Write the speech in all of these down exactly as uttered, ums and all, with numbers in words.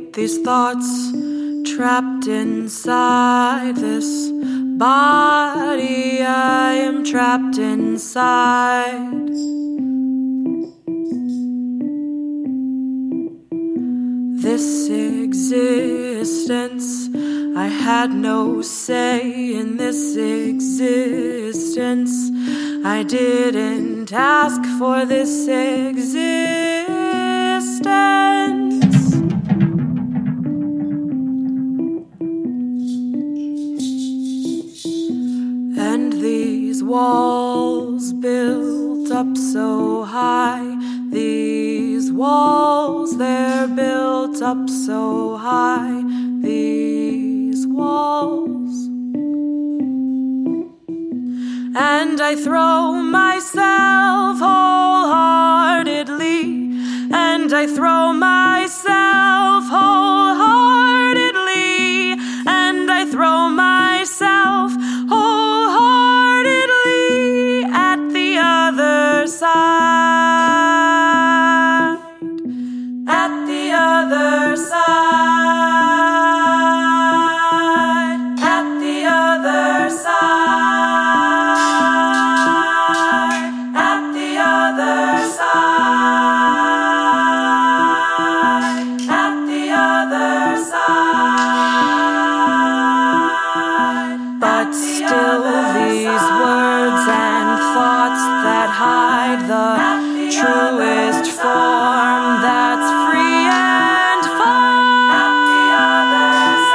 these thoughts trapped inside this body. I am trapped inside. This existence, I had no say in this existence. I didn't ask for this existence. And these walls built up so high, these walls, they're built up so high, these walls. And I throw myself wholeheartedly, and I throw myself wholeheartedly, and I throw myself wholeheartedly at the other side, at the other side, at the other side, at the other side, at the other side. But still these words and thoughts that hide the truest form that's free and fine. At the other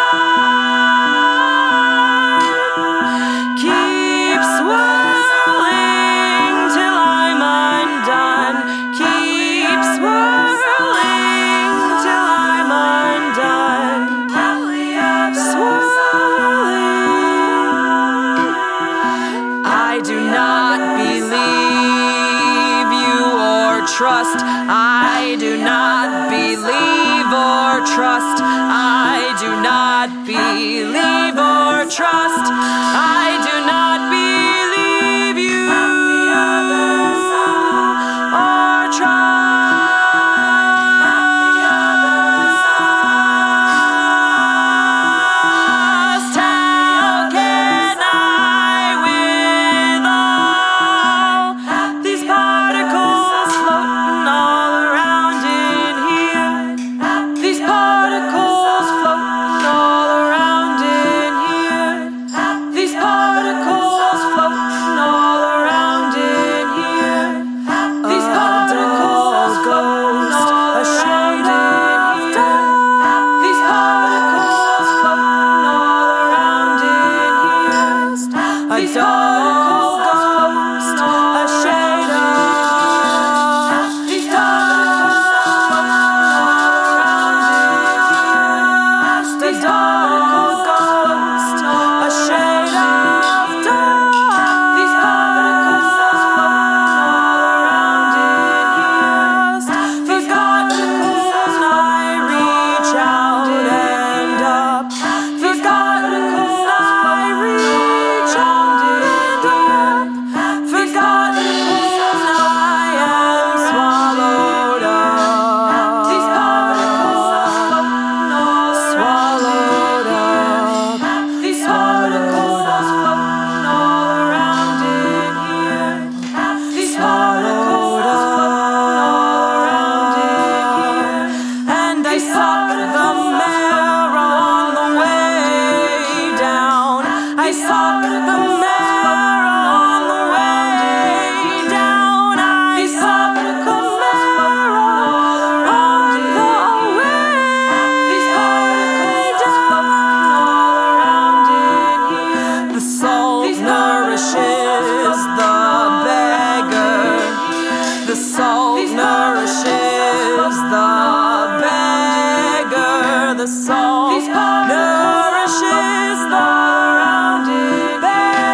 side, keep swirling till I'm undone. Keep swirling till I'm undone. Swirling. I do not believe you or trust. I do not believe or trust. I do not believe or trust. I do not believe you or trust. How can I, with all these particles floating all around in here, these particles floating all around in here, these particles floating all around in here, these particles floating all around in here, these particles floating all around in here, a dull ghost, a shade of these particles floating all around in here, the dull ghost, a shade of dust, these particles floating all around in here, these particles I reach out and up, these particles I reach out and up, these particles I am swallowed up, these particles floating all swallowed up, these particles floating all around in here, these particles floating all around in here, and I suck the marrow on the way down. I suck the marrow on the way down. I suck the marrow on the way down. The salt nourishes the beggar. The salt nourishes the beggar. The salt nourishes the beggar.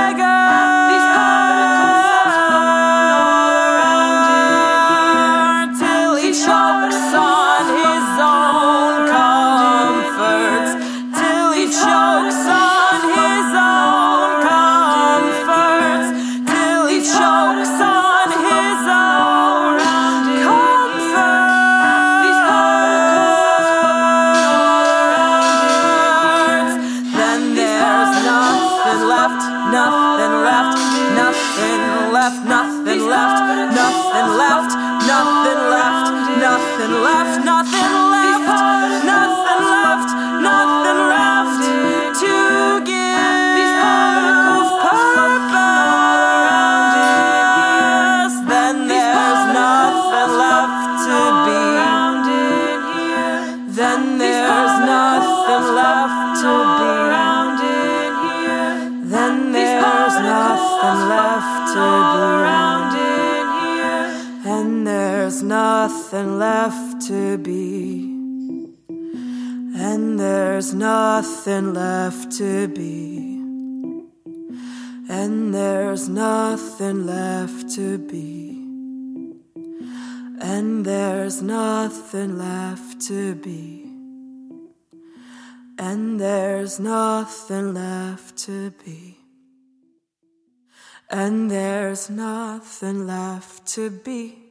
nothing left, nothing left, nothing left, nothing left, nothing left, nothing left, nothing left, nothing left, nothing left to give purpose. Then there's nothing left to be. Then there's nothing left to be. Then there's nothing left to be. And there's nothing left to be. And there's nothing left to be. And there's nothing left to be. And there's nothing left to be. And there's nothing left to be. And there's nothing left to be.